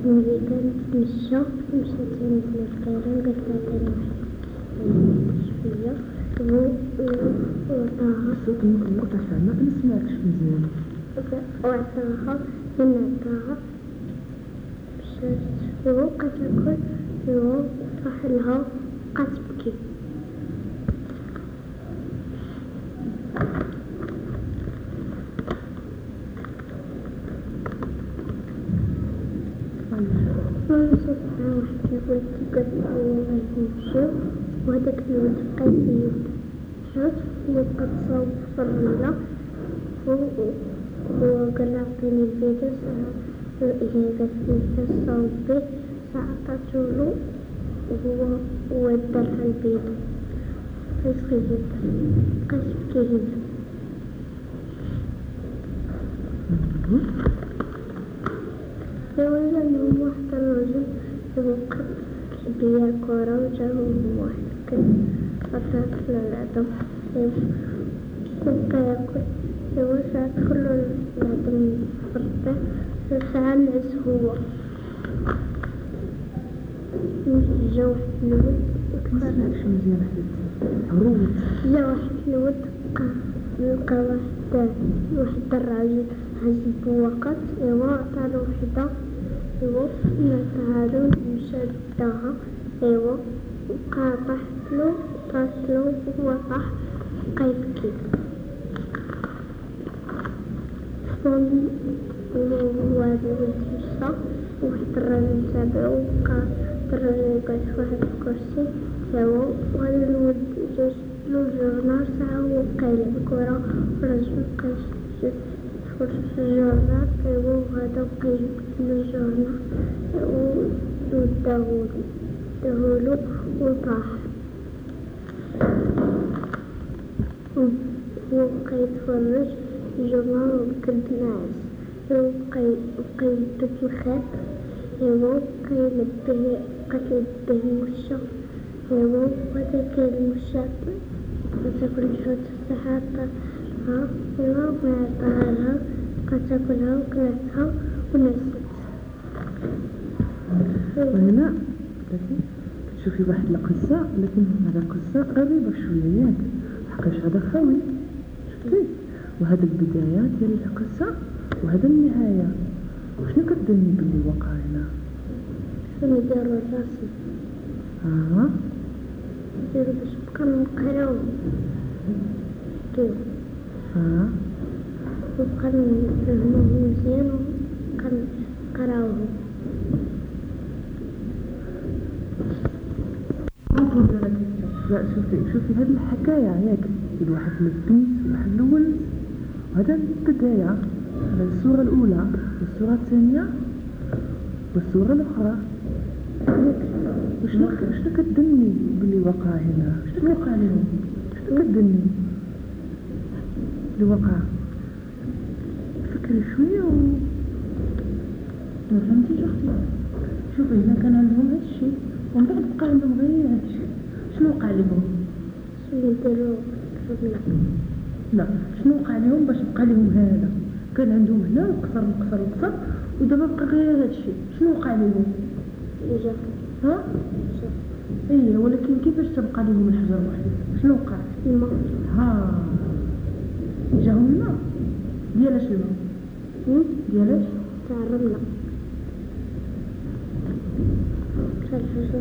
ملي كنتمشى مشات عند القيران قالت لها تاني شويه وعطاها الصوت مقطع ما كنسمعكش مزيان وعطاها من عطاها مشات وبقات تاكل وطاح لها بقات تبكي. ومشات مع واحد الولد قالت له يلاه نمشيو وهداك الولد بقى يزيد حوت وبقى تصاوب في الرملة وقال لها عطيني الفيديو هي قالت لي تصاوب به عطاتولو وهو دارها الفيديو بقى يبكي هنا. ولا لهم واحد الرجل يوقف بيا كورة وجاهم واحد كان قطعت له العظم وبقى ياكل ساعات كله العظم فرطه وساعات نعس هو. جا واحد الولد مسمعكش مزيان حبيبتي عروت جا واحد الولد لقى واحد الراجل هز بواقات عطالو وحدة نعطاهالو مشى داها طاحتلو وهو طاح بقى يبكي. وهاد الولد مشى وواحد الراجل تابعو وبقى الراجل جالس في واحد الكرسي وهاد الولد جا شدلو الجورنال ساعة وهو بقى يلعب كورة والراجل بقى يدخل في الجورنال وهادا بقى يجبدلو الجورنال وداهولو وطاح هو بقى يتفرج الجورنال وبقى ناعس وبقى يدب الخيط بقى يلبيه المشا وهداك المشا تاكل جوج ساعات طاحها وعطاها بقات تاكلها وكلاتها ونست. وهنا تشوفي واحد القصة لكن هذا قصة غريبة شوية ياك حقاش هذا خاوي شفتي وهذا البداية ديال القصة وهذا النهاية وشنو كتظني بلي وقع هنا؟ شنو دارو الراسي؟ دارو باش بقى نقراو وبقى نفهموه مزيان وبقى نقراوه. شوفي هذه الحكاية ياك ديال واحد البنت وواحد الولد وهذا البداية هذا الصورة الأولى والصورة الثانية والصورة الأخرى. شنو كتظني بلي وقع هنا؟ شنو وقع لهم؟ شنو كتظني اللي وقع؟ فكري شوية ما فهمتيش اختي. شوفي هنا كان عندهم هذا الشيء ومن بعد بقى عندهم غير هذا الشيء. شنو وقع لهم؟ شنو داروا؟ لا شنو وقع لهم باش بقى لهم هذا؟ كان عندهم هنا وكسر ودابا بقى غير هذا الشيء. شنو وقع لهم؟ ها؟ ايه ولكن كيفاش تبقى لهم الحجر وحده؟ شنو وقع؟ الماء. جاهم الماء ديالاش الماء؟ ديالاش؟ تاع الرملة تاع الحجر.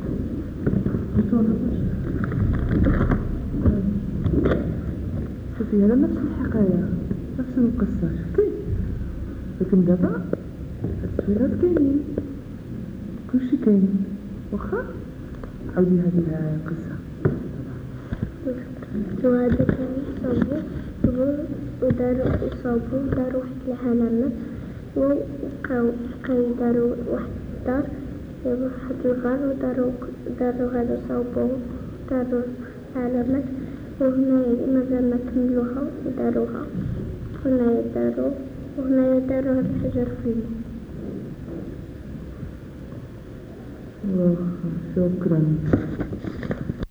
شوفي هذا نفس الحكاية نفس القصة شفتي لكن دابا التصويرات كاينين كلشي كاين واخا عاودي هذه القصة. وهذا كان يصابو داروا واحد العلامات وبقاو داروا واحد الدار واحد الغار وداروا هذا صوبوه داروا علامات وهنايا مازال ما كملوها وداروها وهنايا داروا هذا الحجر في الماء. شكرا.